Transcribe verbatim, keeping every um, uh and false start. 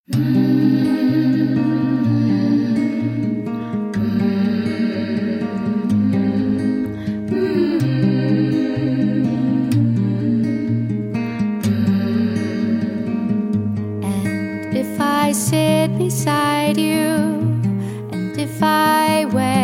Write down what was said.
If I sit beside you, and if I wear